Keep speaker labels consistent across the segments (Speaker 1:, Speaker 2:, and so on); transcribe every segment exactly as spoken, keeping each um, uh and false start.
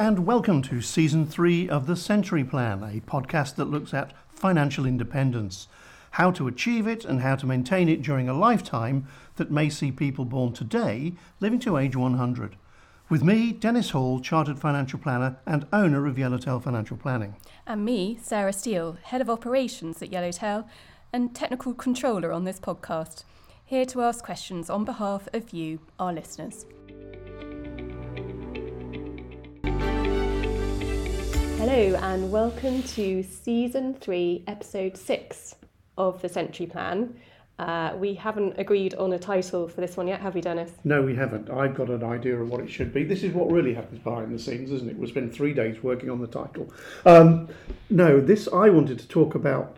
Speaker 1: and welcome to Season three of The Century Plan, a podcast that looks at financial independence, how to achieve it and how to maintain it during a lifetime that may see people born today living to age one hundred. With me, Dennis Hall, Chartered Financial Planner and owner of Yellowtail Financial Planning.
Speaker 2: And me, Sarah Steele, Head of Operations at Yellowtail and Technical Controller on this podcast, here to ask questions on behalf of you, our listeners. Hello and welcome to Season three, Episode six of The Century Plan. Uh, we haven't agreed on a title for this one yet, have we, Dennis?
Speaker 1: No, we haven't. I've got an idea of what it should be. This is what really happens behind the scenes, isn't it? We'll spend three days working on the title. Um, no, this I wanted to talk about,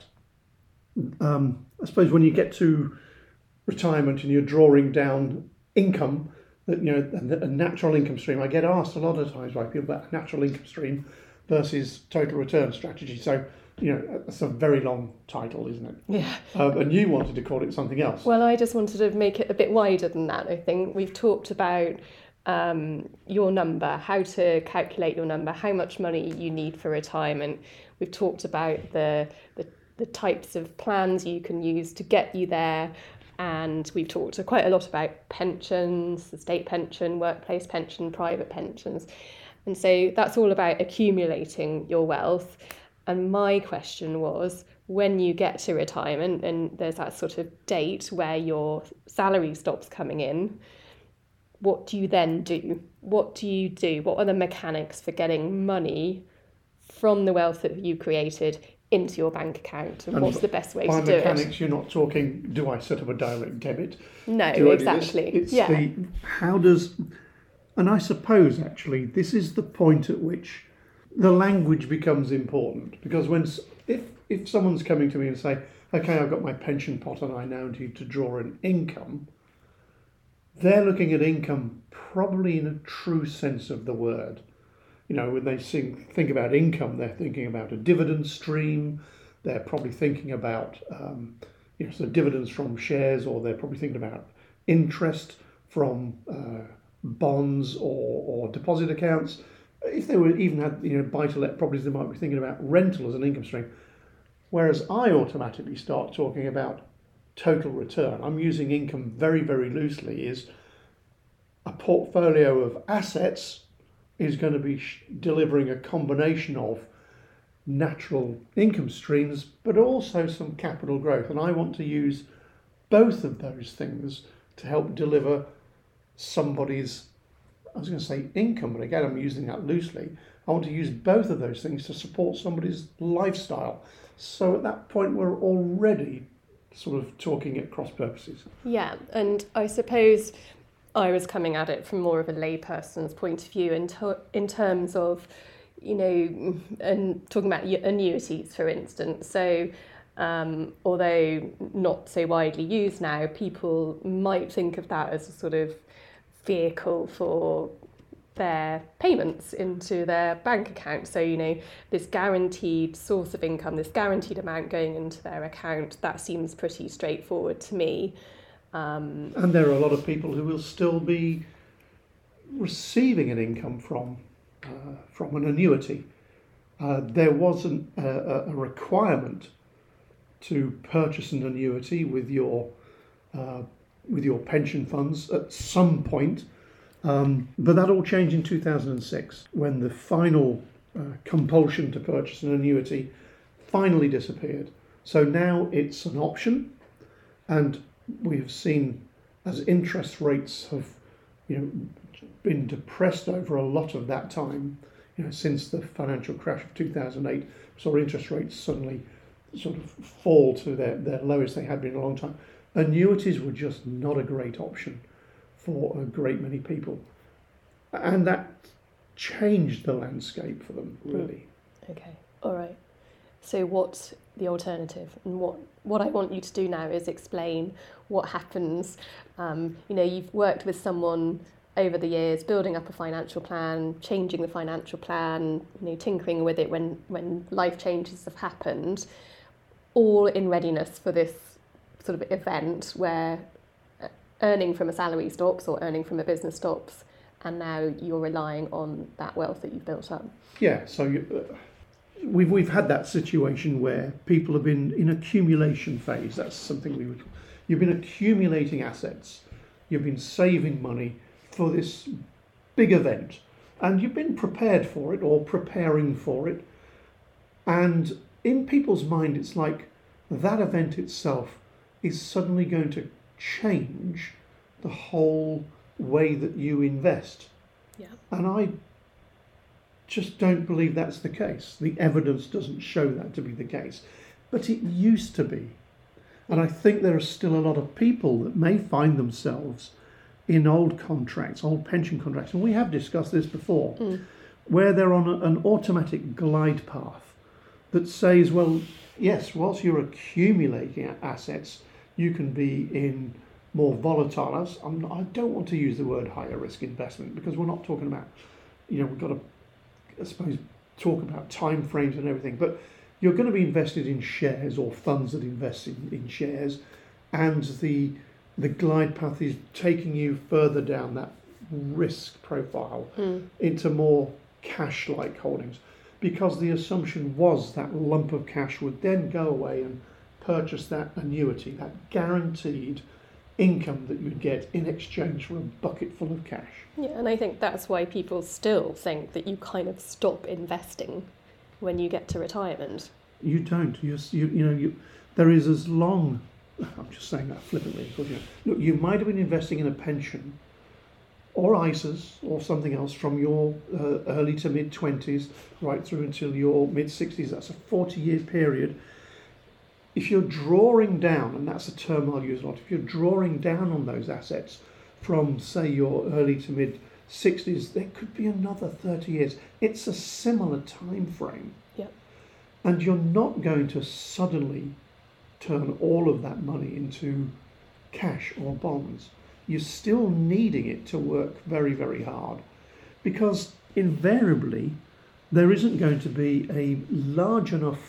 Speaker 1: um, I suppose when you get to retirement and you're drawing down income, that you know, a, a natural income stream. I get asked a lot of times by people about a natural income stream versus total return strategy. So, you know, that's a very long title, isn't it?
Speaker 2: Yeah.
Speaker 1: Um, and you wanted to call it something else.
Speaker 2: Well, I just wanted to make it a bit wider than that, I think. We've talked about um, your number, how to calculate your number, how much money you need for retirement. We've talked about the, the, the types of plans you can use to get you there. And we've talked quite a lot about pensions, the state pension, workplace pension, private pensions. And so that's all about accumulating your wealth. And my question was, when you get to retirement and there's that sort of date where your salary stops coming in, what do you then do? What do you do? What are the mechanics for getting money from the wealth that you created into your bank account? And, and what's the best way to do it?
Speaker 1: By mechanics, you're not talking, do I set up a direct debit?
Speaker 2: No,
Speaker 1: do
Speaker 2: exactly.
Speaker 1: It's
Speaker 2: yeah.
Speaker 1: the, how does... And I suppose, actually, this is the point at which the language becomes important. Because when if if someone's coming to me and say, OK, I've got my pension pot and I now need to draw an income, they're looking at income probably in a true sense of the word. You know, when they sing, think about income, they're thinking about a dividend stream. They're probably thinking about um, you know, so dividends from shares, or they're probably thinking about interest from uh, bonds or, or deposit accounts. If they were even had you know buy-to-let properties, they might be thinking about rental as an income stream. Whereas I automatically start talking about total return. I'm using income very, very loosely. Is a portfolio of assets is going to be sh- delivering a combination of natural income streams, but also some capital growth. And I want to use both of those things to help deliver somebody's, I was going to say income, but again, I'm using that loosely. I want to use both of those things to support somebody's lifestyle. So at that point, we're already sort of talking at cross purposes.
Speaker 2: Yeah, and I suppose I was coming at it from more of a layperson's point of view in, to- in terms of, you know, and talking about annuities, for instance. So um, although not so widely used now, people might think of that as a sort of vehicle for their payments into their bank account. So, you know, this guaranteed source of income, this guaranteed amount going into their account, that seems pretty straightforward to me. Um,
Speaker 1: and there are a lot of people who will still be receiving an income from uh, from an annuity. Uh, there wasn't a, a requirement to purchase an annuity with your uh, with your pension funds at some point, um, but that all changed in two thousand six when the final uh, compulsion to purchase an annuity finally disappeared. So now it's an option, and we have seen as interest rates have, you know, been depressed over a lot of that time. You know, since the financial crash of two thousand eight, saw interest rates suddenly sort of fall to their, their lowest they had been in a long time. Annuities were just not a great option for a great many people. And that changed the landscape for them, really.
Speaker 2: Okay, all right. So what's the alternative? And what, what I want you to do now is explain what happens. Um, you know, you've worked with someone over the years, building up a financial plan, changing the financial plan, you know, tinkering with it when, when life changes have happened, all in readiness for this sort of event where earning from a salary stops or earning from a business stops and now you're relying on that wealth that you've built up.
Speaker 1: Yeah, so you, uh, we've we've had that situation where people have been in accumulation phase. That's something we would. You've been accumulating assets. You've been saving money for this big event, and you've been prepared for it or preparing for it. And in people's mind, it's like that event itself is suddenly going to change the whole way that you invest.
Speaker 2: Yeah.
Speaker 1: And I just don't believe that's the case. The evidence doesn't show that to be the case. But it used to be. And I think there are still a lot of people that may find themselves in old contracts, old pension contracts, and we have discussed this before, mm. where they're on a, an automatic glide path that says, well, yes, whilst you're accumulating assets, you can be in more volatile. I'm not, I don't want to use the word higher risk investment because we're not talking about, you know, we've got to, I suppose, talk about time frames and everything, but you're going to be invested in shares or funds that invest in, in shares, and the the glide path is taking you further down that risk profile mm. into more cash-like holdings, because the assumption was that lump of cash would then go away and purchase that annuity, that guaranteed income that you'd get in exchange for a bucket full of cash.
Speaker 2: Yeah, and I think that's why people still think that you kind of stop investing when you get to retirement.
Speaker 1: You don't. You you, you know you there is as long. I'm just saying that flippantly. Because, you know, look, you might have been investing in a pension, or I S As, or something else from your uh, early to mid twenties right through until your mid sixties. That's a forty-year period. If you're drawing down, and that's a term I'll use a lot, if you're drawing down on those assets from, say, your early to mid sixties, there could be another thirty years. It's a similar time frame.
Speaker 2: Yep. And
Speaker 1: you're not going to suddenly turn all of that money into cash or bonds. You're still needing it to work very, very hard, because invariably there isn't going to be a large enough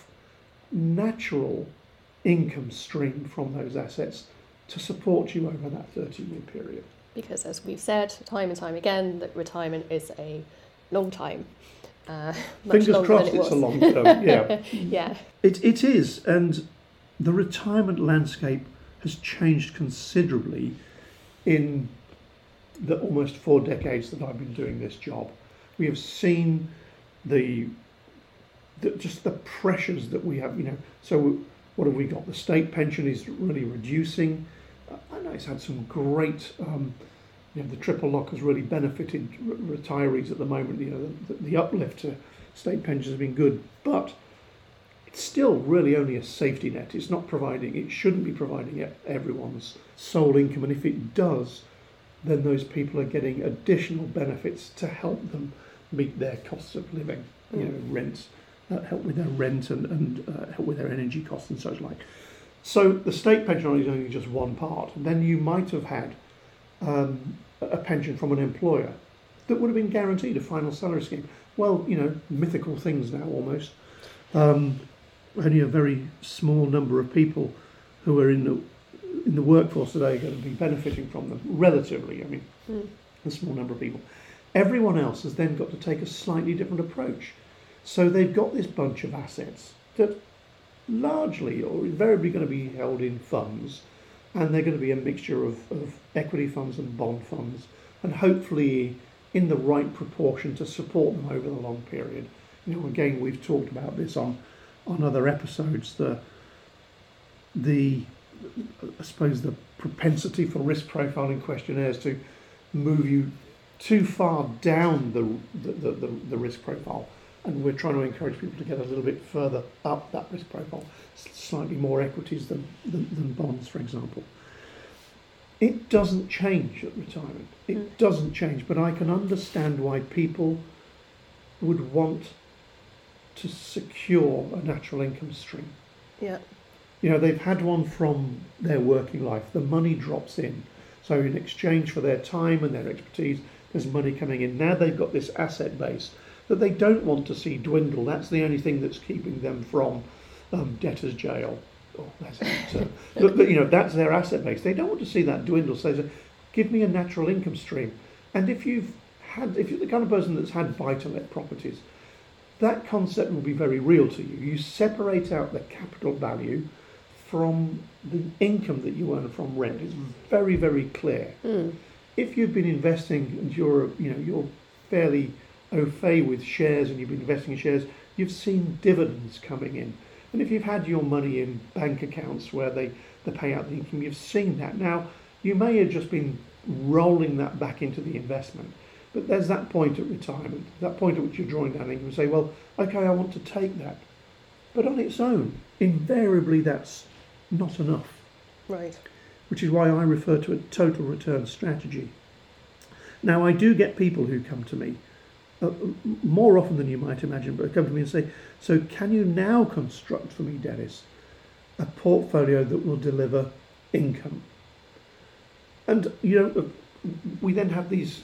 Speaker 1: natural income stream from those assets to support you over that thirty-year period.
Speaker 2: Because, as we've said time and time again, that retirement is a long time. Uh, much
Speaker 1: Fingers crossed,
Speaker 2: than it
Speaker 1: it's
Speaker 2: was.
Speaker 1: a long term. Yeah,
Speaker 2: yeah.
Speaker 1: It it is, and the retirement landscape has changed considerably in the almost four decades that I've been doing this job. We have seen the, the just the pressures that we have. You know, so what have we got? The state pension is really reducing. I know it's had some great, um, you know, the triple lock has really benefited r- retirees at the moment. You know, the, the uplift to state pensions has been good, but it's still really only a safety net. It's not providing, it shouldn't be providing everyone's sole income. And if it does, then those people are getting additional benefits to help them meet their costs of living, you know, rent, uh, help with their rent and, and uh, help with their energy costs and such like. So the state pension is only just one part. And then you might have had um, a pension from an employer that would have been guaranteed a final salary scheme. Well, you know, mythical things now almost. Um, only a very small number of people who are in the in the workforce today are going to be benefiting from them, relatively. I mean, mm. a small number of people. Everyone else has then got to take a slightly different approach. So they've got this bunch of assets that largely or invariably going to be held in funds, and they're going to be a mixture of, of equity funds and bond funds, and hopefully in the right proportion to support them over the long period. You know, again, we've talked about this on on other episodes, the the I suppose the propensity for risk profiling questionnaires to move you too far down the the, the, the risk profile, and we're trying to encourage people to get a little bit further up that risk profile, slightly more equities than, than, than bonds, for example. It doesn't change at retirement. It mm. doesn't change, but I can understand why people would want to secure a natural income stream.
Speaker 2: Yeah.
Speaker 1: You know, they've had one from their working life. The money drops in. So in exchange for their time and their expertise, there's money coming in. Now they've got this asset base that they don't want to see dwindle. That's the only thing that's keeping them from um, debtor's jail. Oh, that's it. Look, you know, that's their asset base. They don't want to see that dwindle. So they say, give me a natural income stream. And if you've had, if you're the kind of person that's had buy-to-let properties, that concept will be very real to you. You separate out the capital value from the income that you earn from rent. It's very, very clear.
Speaker 2: Mm.
Speaker 1: If you've been investing and you're, you know, you're fairly au fait with shares and you've been investing in shares, you've seen dividends coming in. And if you've had your money in bank accounts where they, they pay out the income, you've seen that. Now, you may have just been rolling that back into the investment, but there's that point at retirement, that point at which you're drawing down income and say, well, okay, I want to take that. But on its own, invariably that's not enough.
Speaker 2: Right.
Speaker 1: Which is why I refer to a total return strategy. Now, I do get people who come to me, uh, more often than you might imagine, but come to me and say, so can you now construct for me, Dennis, a portfolio that will deliver income? And, you know, we then have these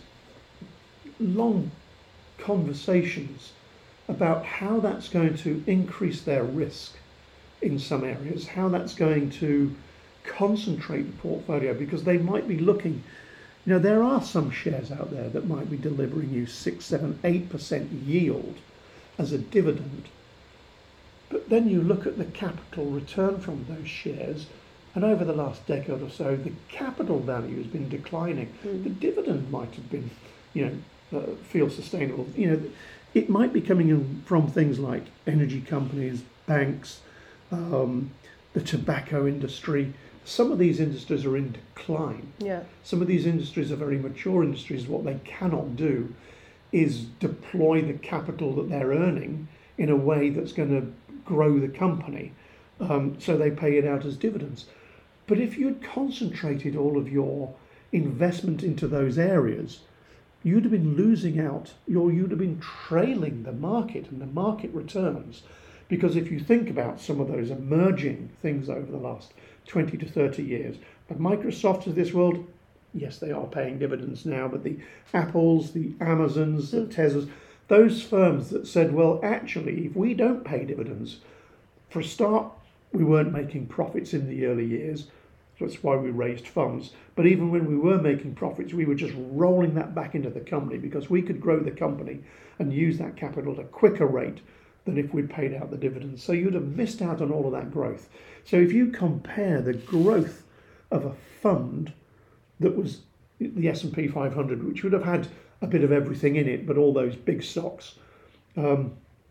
Speaker 1: long conversations about how that's going to increase their risk in some areas, how that's going to concentrate the portfolio, because they might be looking, you know, there are some shares out there that might be delivering you six, seven, eight percent yield as a dividend. But then you look at the capital return from those shares, and over the last decade or so, the capital value has been declining. Mm. The dividend might have been, you know, uh, feel sustainable. You know, it might be coming in from things like energy companies, banks, um, the tobacco industry. Some of these industries are in decline.
Speaker 2: Yeah.
Speaker 1: Some of these industries are very mature industries. What they cannot do is deploy the capital that they're earning in a way that's going to grow the company. Um, so they pay it out as dividends. But if you'd concentrated all of your investment into those areas, you'd have been losing out, or you'd have been trailing the market and the market returns. Because if you think about some of those emerging things over the last twenty to thirty years, the Microsofts of this world, yes, they are paying dividends now, but the Apples, the Amazons, the Teslas, those firms that said, well, actually, if we don't pay dividends, for a start, we weren't making profits in the early years. That's why we raised funds. But even when we were making profits, we were just rolling that back into the company because we could grow the company and use that capital at a quicker rate than if we'd paid out the dividends. So you'd have missed out on all of that growth. So if you compare the growth of a fund that was the S and P five hundred, which would have had a bit of everything in it, but all those big stocks, um,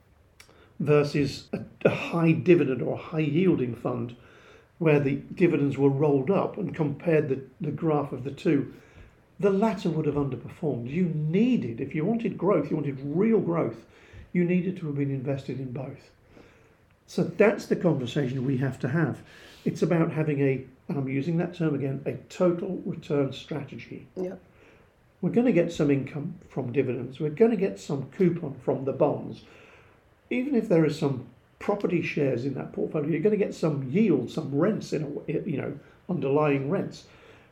Speaker 1: versus a, a high dividend or high yielding fund where the dividends were rolled up, and compared the, the graph of the two, the latter would have underperformed. You needed, if you wanted growth, you wanted real growth, you needed to have been invested in both. So that's the conversation we have to have. It's about having a, and I'm using that term again, a total return strategy.
Speaker 2: Yeah.
Speaker 1: We're going to get some income from dividends. We're going to get some coupon from the bonds. Even if there is some property shares in that portfolio, you're going to get some yield, some rents, in a, you know, underlying rents.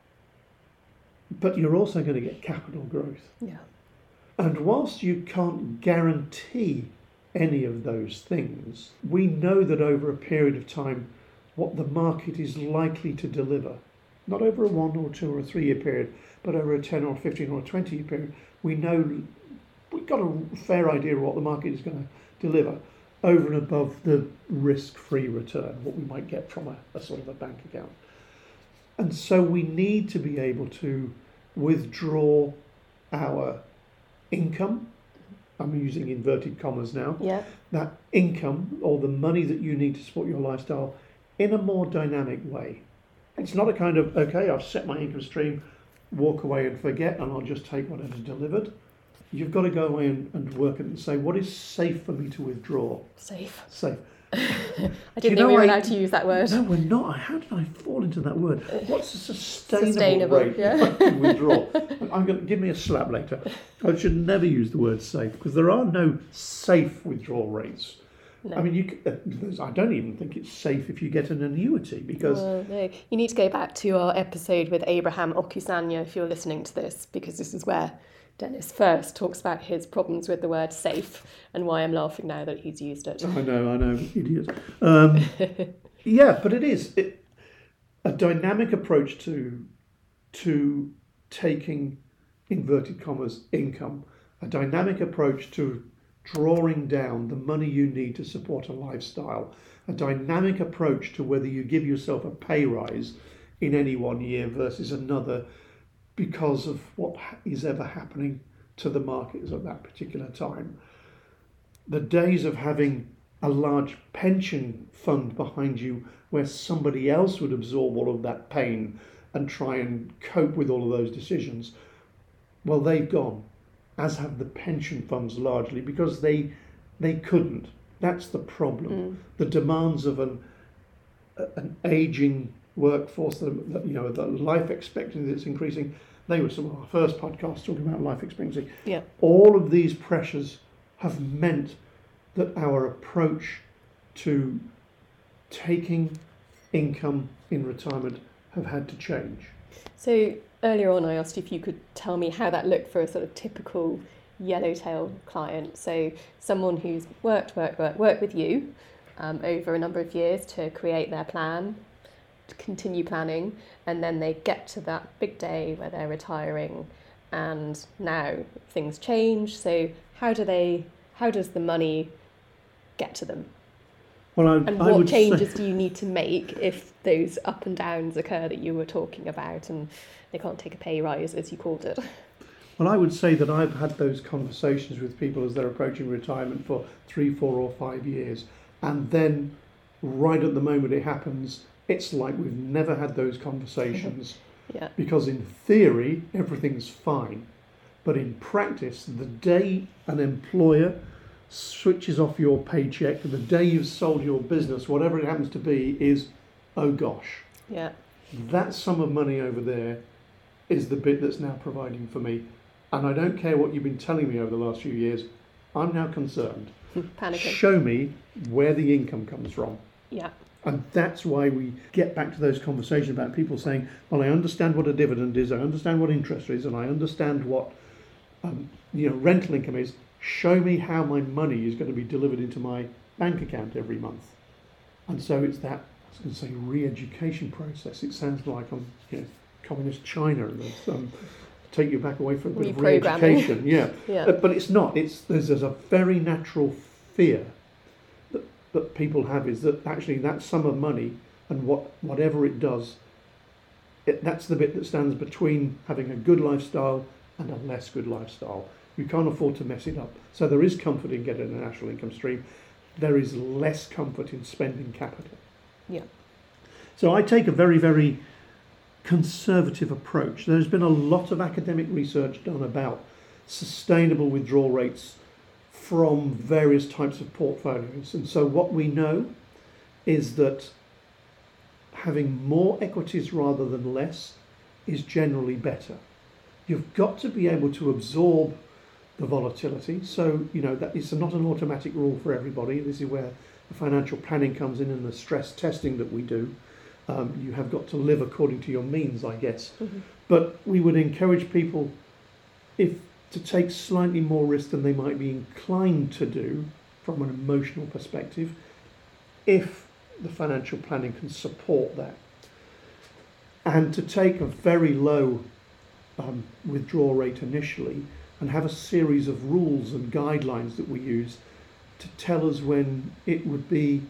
Speaker 1: But you're also going to get capital growth.
Speaker 2: Yeah.
Speaker 1: And whilst you can't guarantee any of those things, we know that over a period of time, what the market is likely to deliver, not over a one or two or a three year period, but over a ten or fifteen or twenty year period, we know we've got a fair idea of what the market is going to deliver over and above the risk-free return, what we might get from a, a sort of a bank account. And so we need to be able to withdraw our income, I'm using inverted commas now,
Speaker 2: yeah.
Speaker 1: that income or the money that you need to support your lifestyle in a more dynamic way. It's not a kind of, okay, I've set my income stream, walk away and forget, and I'll just take whatever's delivered. You've got to go away and, and work it and say, what is safe for me to withdraw?
Speaker 2: Safe.
Speaker 1: Safe.
Speaker 2: I didn't think we were allowed to use that word.
Speaker 1: No, we're not. How did I fall into that word? What's a sustainable,
Speaker 2: sustainable
Speaker 1: rate
Speaker 2: yeah.
Speaker 1: I can withdraw? I'm going to give me a slap later. I should never use the word safe because there are no safe withdrawal rates. No. I mean, you. Uh, I don't even think it's safe if you get an annuity because.
Speaker 2: Well, no. You need to go back to our episode with Abraham Okusanya if you're listening to this, because this is where Dennis first talks about his problems with the word safe and why I'm laughing now that he's used it.
Speaker 1: I know, I know, idiot. Um, yeah, but it is it, a dynamic approach to to taking, inverted commas, income a dynamic approach to drawing down the money you need to support a lifestyle, a dynamic approach to whether you give yourself a pay rise in any one year versus another because of what is ever happening to the markets at that particular time. The days of having a large pension fund behind you where somebody else would absorb all of that pain and try and cope with all of those decisions, well, they've gone, as have the pension funds largely, because they they couldn't. That's the problem. Mm. The demands of an an aging workforce, the, the, you know, the life expectancy that's increasing. They were some of our first podcasts talking about life expectancy.
Speaker 2: Yeah.
Speaker 1: All of these pressures have meant that our approach to taking income in retirement have had to change.
Speaker 2: So earlier on I asked you if you could tell me how that looked for a sort of typical yellowtail client. So someone who's worked, worked, worked, worked with you um, over a number of years to create their plan, to continue planning, and then they get to that big day where they're retiring and now things change. So how do they, how does the money get to them?
Speaker 1: Well, I,
Speaker 2: and
Speaker 1: I
Speaker 2: what
Speaker 1: would
Speaker 2: changes
Speaker 1: say,
Speaker 2: do you need to make if those up and downs occur that you were talking about and they can't take a pay rise, as you called it?
Speaker 1: Well, I would say that I've had those conversations with people as they're approaching retirement for three, four or five years. And then right at the moment it happens, it's like we've never had those conversations.
Speaker 2: Yeah.
Speaker 1: Because in theory, everything's fine. But in practice, the day an employer switches off your paycheck, the day you've sold your business, whatever it happens to be, is, oh gosh.
Speaker 2: Yeah.
Speaker 1: That sum of money over there is the bit that's now providing for me. And I don't care what you've been telling me over the last few years, I'm now concerned.
Speaker 2: Panicking.
Speaker 1: Show me where the income comes from.
Speaker 2: Yeah.
Speaker 1: And that's why we get back to those conversations about people saying, well, I understand what a dividend is, I understand what interest is, and I understand what um, you know, rental income is. Show me how my money is going to be delivered into my bank account every month. And so it's that, I was going to say, re-education process. It sounds like I'm, you know, communist China and there's, um, take you back away from a bit of re-education. Yeah.
Speaker 2: Yeah.
Speaker 1: Uh, but it's not. It's there's, there's a very natural fear that, that people have, is that actually that sum of money and what whatever it does, it, that's the bit that stands between having a good lifestyle and a less good lifestyle. You can't afford to mess it up. So there is comfort in getting a national income stream. There is less comfort in spending capital.
Speaker 2: Yeah.
Speaker 1: So I take a very, very conservative approach. There's been a lot of academic research done about sustainable withdrawal rates from various types of portfolios. And so what we know is that having more equities rather than less is generally better. You've got to be able to absorb the volatility. So, you know, that is not an automatic rule for everybody. This is where the financial planning comes in and the stress testing that we do. Um, you have got to live according to your means, I guess. Mm-hmm. But we would encourage people if to take slightly more risk than they might be inclined to do from an emotional perspective, if the financial planning can support that. And to take a very low um, withdrawal rate initially and have a series of rules and guidelines that we use to tell us when it would be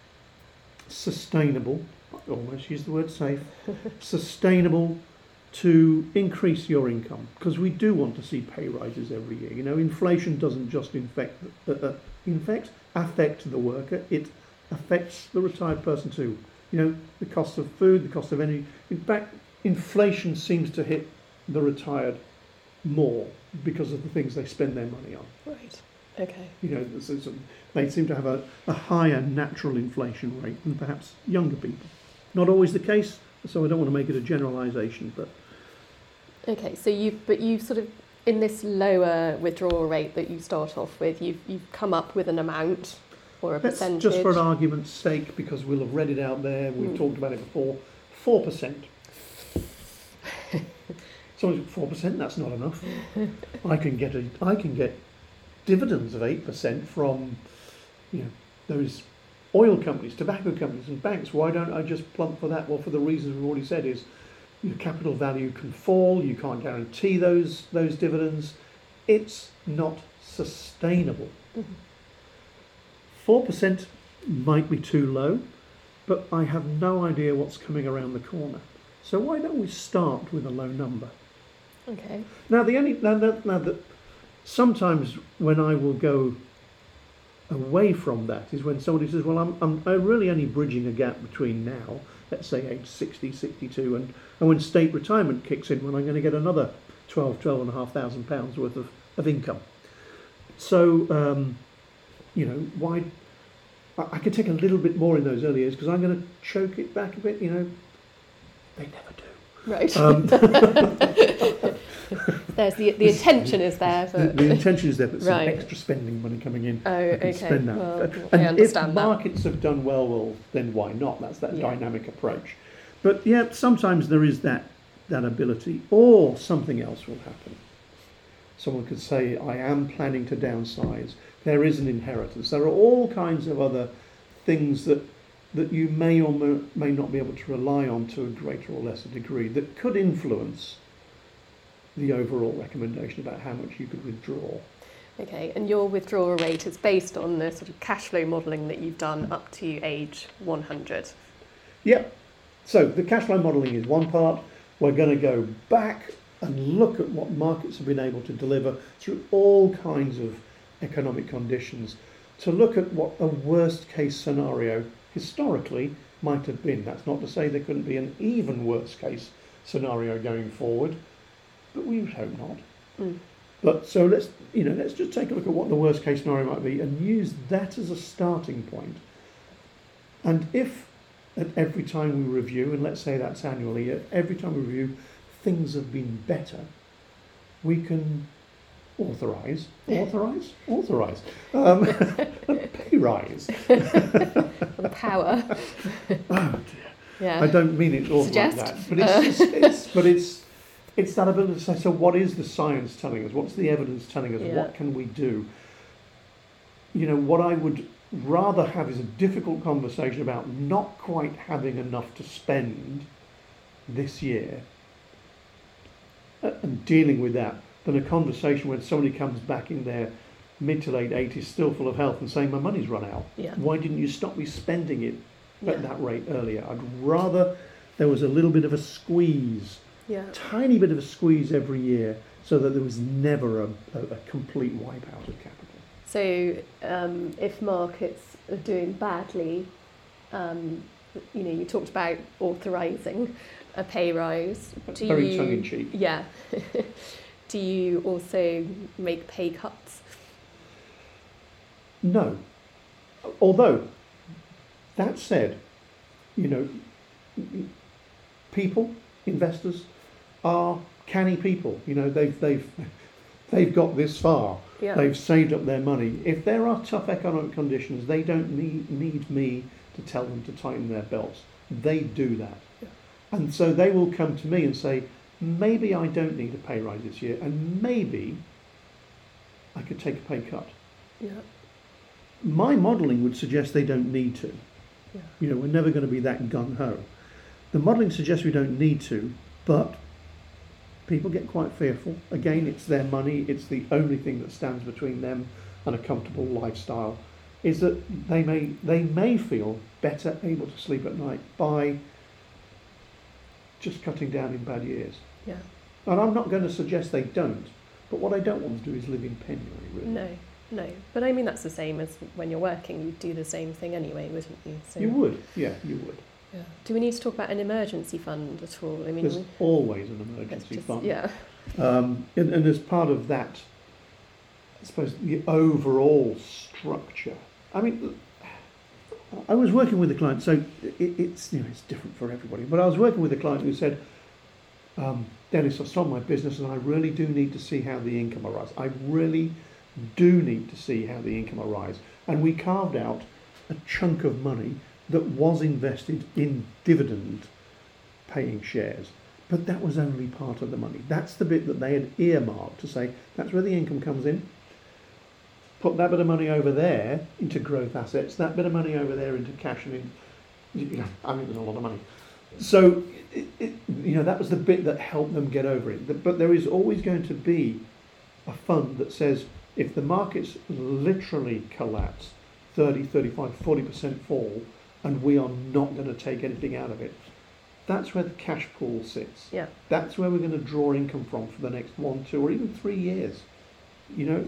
Speaker 1: sustainable, I almost use the word safe, sustainable to increase your income, because we do want to see pay rises every year. You know, inflation doesn't just infect, uh, uh, infect, affect the worker, it affects the retired person too. You know, the cost of food, the cost of energy. In fact, inflation seems to hit the retired more because of the things they spend their money on.
Speaker 2: Right. Okay.
Speaker 1: You know, so, so they seem to have a, a higher natural inflation rate than perhaps younger people. Not always the case, so I don't want to make it a generalisation, but.
Speaker 2: Okay, so you but you sort of in this lower withdrawal rate that you start off with, you've you've come up with an amount or a
Speaker 1: Let's
Speaker 2: percentage.
Speaker 1: Just for an argument's sake, because we'll have read it out there, we've mm. talked about it before, four percent. So four percent, that's not enough. I can get a, I can get dividends of eight percent from, you know, those oil companies, tobacco companies and banks. Why don't I just plump for that? Well, for the reasons we've already said, is your capital value can fall, you can't guarantee those those dividends. it's not sustainable. Four percent might be too low, but I have no idea what's coming around the corner. So why don't we start with a low number?
Speaker 2: Okay.
Speaker 1: Now the only now that now that sometimes when I will go away from that is when somebody says, well, I'm, I'm I'm really only bridging a gap between now, let's say age sixty, sixty-two, and, and when state retirement kicks in, when I'm going to get another twelve, twelve and a half thousand pounds worth of, of income. So, um, you know, why, I, I could take a little bit more in those early years because I'm going to choke it back a bit, you know, they never do.
Speaker 2: Right.
Speaker 1: Um,
Speaker 2: There's the the intention is there,
Speaker 1: the,
Speaker 2: but
Speaker 1: the intention is there, but some
Speaker 2: Right.
Speaker 1: extra spending money coming in.
Speaker 2: Oh,
Speaker 1: I can
Speaker 2: okay.
Speaker 1: spend that.
Speaker 2: Well,
Speaker 1: and
Speaker 2: I understand
Speaker 1: if
Speaker 2: that.
Speaker 1: markets have done well, well, then why not? That's that
Speaker 2: Yeah.
Speaker 1: dynamic approach. But yeah, sometimes there is that that ability, or something else will happen. Someone could say, I am planning to downsize. There is an inheritance. There are all kinds of other things that that you may or may, may not be able to rely on to a greater or lesser degree that could influence the overall recommendation about how much you could withdraw.
Speaker 2: Okay, and your withdrawal rate is based on the sort of cash flow modelling that you've done up to age one hundred.
Speaker 1: Yep. So the cash flow modelling is one part. We're going to go back and look at what markets have been able to deliver through all kinds of economic conditions to look at what a worst case scenario historically might have been. That's not to say there couldn't be an even worse case scenario going forward, but we would hope not.
Speaker 2: Mm.
Speaker 1: But so let's you know let's just take a look at what the worst case scenario might be and use that as a starting point. And if at every time we review, and let's say that's annually, at every time we review, things have been better, we can authorise, authorise, authorise, um, a pay rise.
Speaker 2: The power.
Speaker 1: Oh dear.
Speaker 2: Yeah.
Speaker 1: I don't mean it all like
Speaker 2: Suggest.
Speaker 1: that, but it's, it's, it's but it's it's that ability to say, so what is the science telling us? What's the evidence telling us?
Speaker 2: Yeah.
Speaker 1: What can we do? You know, what I would rather have is a difficult conversation about not quite having enough to spend this year uh, and dealing with that than a conversation when somebody comes back in their mid to late eighties still full of health and saying, my money's run out.
Speaker 2: Yeah.
Speaker 1: Why didn't you stop me spending it
Speaker 2: Yeah.
Speaker 1: at that rate earlier? I'd rather there was a little bit of a squeeze,
Speaker 2: Yeah.
Speaker 1: tiny bit of a squeeze every year, so that there was never a, a, a complete wipeout of capital.
Speaker 2: So um, if markets are doing badly, um, you know, you talked about authorising a pay rise. Do
Speaker 1: Very
Speaker 2: you,
Speaker 1: tongue in cheek.
Speaker 2: Yeah. Do you also make pay cuts?
Speaker 1: No. Although, that said, you know, people, investors, are canny people. You know, they've they've they've got this far.
Speaker 2: Yeah.
Speaker 1: They've saved up their money. If there are tough economic conditions, they don't need need me to tell them to tighten their belts. They do that.
Speaker 2: Yeah.
Speaker 1: And so they will come to me and say, maybe I don't need a pay rise this year, and maybe I could take a pay cut.
Speaker 2: Yeah.
Speaker 1: My modelling would suggest they don't need to.
Speaker 2: Yeah.
Speaker 1: You know, we're never going to be that gung-ho. The modelling suggests we don't need to, but people get quite fearful. Again, it's their money. It's the only thing that stands between them and a comfortable lifestyle. Is that they may they may feel better able to sleep at night by just cutting down in bad years.
Speaker 2: Yeah.
Speaker 1: And I'm not going to suggest they don't, but what I don't want to do is live in penury, really.
Speaker 2: No, no. But I mean, that's the same as when you're working. You'd do the same thing anyway, wouldn't you? So,
Speaker 1: You would, yeah, you would.
Speaker 2: Yeah. Do we need to talk about an emergency fund at all? I mean,
Speaker 1: There's
Speaker 2: we-
Speaker 1: always an
Speaker 2: let's
Speaker 1: emergency
Speaker 2: just-
Speaker 1: fund.
Speaker 2: Yeah.
Speaker 1: Um, and, and as part of that, I suppose the overall structure. I mean, I was working with a client, so it, it's you know it's different for everybody. But I was working with a client who said, um, "Dennis, I've sold my business, and I really do need to see how the income arises. I really do need to see how the income arises." And we carved out a chunk of money that was invested in dividend-paying shares. But that was only part of the money. That's the bit that they had earmarked to say, that's where the income comes in. Put that bit of money over there into growth assets, that bit of money over there into cash and in, you know, I mean, there's a lot of money. So, it, it, you know, that was the bit that helped them get over it. But there is always going to be a fund that says if the markets literally collapse, thirty, thirty-five, forty percent fall, and we are not going to take anything out of it, that's where the cash pool sits.
Speaker 2: Yeah.
Speaker 1: That's where we're going to draw income from for the next one, two, or even three years. You know,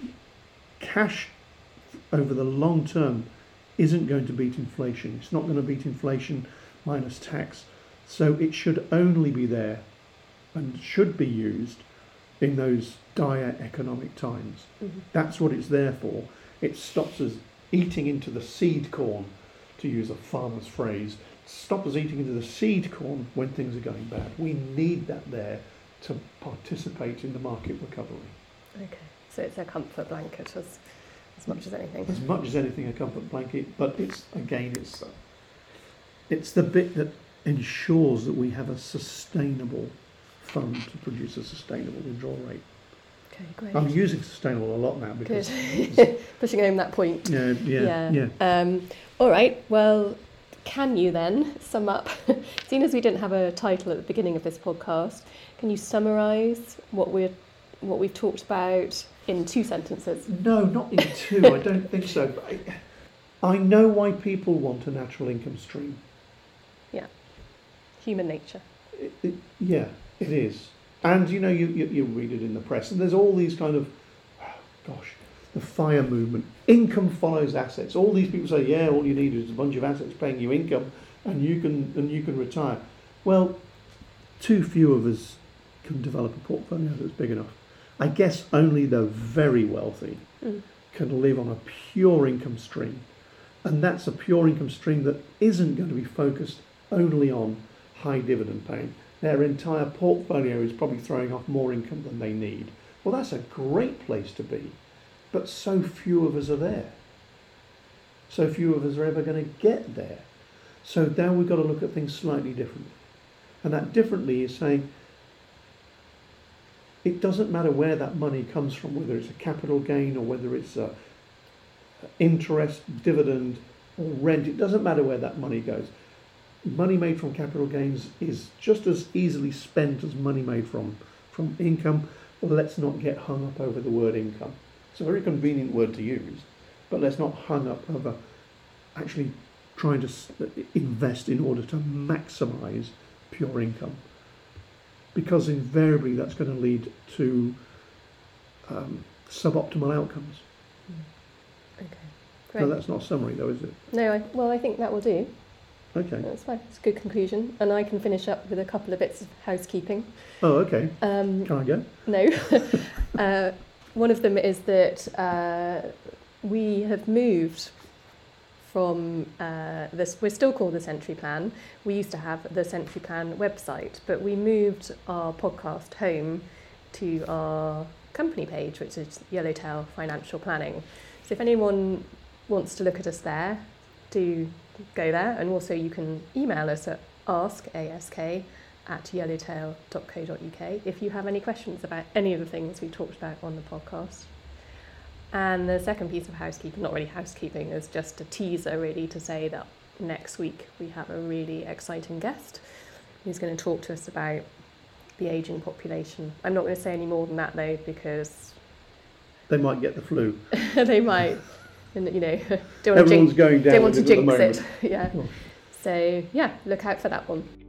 Speaker 1: cash over the long term isn't going to beat inflation. It's not going to beat inflation minus tax. So it should only be there and should be used in those dire economic times.
Speaker 2: Mm-hmm.
Speaker 1: That's what it's there for. It stops us eating into the seed corn, to use a farmer's phrase. Stop us eating into the seed corn when things are going bad. We need that there to participate in the market recovery.
Speaker 2: Okay, so it's a comfort blanket as, as much as anything.
Speaker 1: As much as anything, a comfort blanket, but it's, again, it's uh, it's the bit that ensures that we have a sustainable fund to produce a sustainable withdrawal rate.
Speaker 2: Okay, great.
Speaker 1: I'm using sustainable a lot now because
Speaker 2: Good. Pushing home that point.
Speaker 1: yeah, yeah, yeah.
Speaker 2: yeah. Um, all right. Well, can you then sum up? Seeing as we didn't have a title at the beginning of this podcast, can you summarise what we're what we've talked about in two sentences?
Speaker 1: No, not in two. I don't think so. But I, I know why people want a natural income stream.
Speaker 2: Yeah. Human nature.
Speaker 1: It, it, yeah, it is. And, you know, you, you, you read it in the press, and there's all these kind of, oh, gosh, the FIRE movement. Income follows assets. All these people say, yeah, all you need is a bunch of assets paying you income, and you can and you can retire. Well, too few of us can develop a portfolio that's big enough. I guess only the very wealthy
Speaker 2: mm.
Speaker 1: can live on a pure income stream. And that's a pure income stream that isn't going to be focused only on high dividend paying. Their entire portfolio is probably throwing off more income than they need. Well, that's a great place to be, but so few of us are there. So few of us are ever going to get there. So now we've got to look at things slightly differently. And that differently is saying it doesn't matter where that money comes from, whether it's a capital gain or whether it's a interest, dividend or rent. It doesn't matter where that money goes. Money made from capital gains is just as easily spent as money made from, from income. Well, let's not get hung up over the word income. It's a very convenient word to use, but let's not hung up over actually trying to invest in order to maximise pure income. Because invariably that's going to lead to um, suboptimal outcomes.
Speaker 2: Okay, great.
Speaker 1: No, that's not a summary though, is it?
Speaker 2: No, I, well, I think that will do.
Speaker 1: Okay.
Speaker 2: That's fine. It's a good conclusion. And I can finish up with a couple of bits of housekeeping.
Speaker 1: Oh, okay.
Speaker 2: Um,
Speaker 1: Can I go?
Speaker 2: No. uh, one of them is that uh, we have moved from uh, this, we're still called the Century Plan. We used to have the Century Plan website, but we moved our podcast home to our company page, which is Yellowtail Financial Planning. So if anyone wants to look at us there, do go there, and also you can email us at ask ask at yellowtail dot co dot uk if you have any questions about any of the things we talked about on the podcast. And the second piece of housekeeping, not really housekeeping, is just a teaser really to say that next week we have a really exciting guest who's going to talk to us about the ageing population. I'm not going to say any more than that though, because
Speaker 1: They might get the flu.
Speaker 2: they might. And, you know, don't want
Speaker 1: Everyone's
Speaker 2: to jinx,
Speaker 1: going down
Speaker 2: don't want to
Speaker 1: with it at the
Speaker 2: jinx
Speaker 1: moment.
Speaker 2: it. Yeah.
Speaker 1: Oh.
Speaker 2: So, yeah, look out for that one.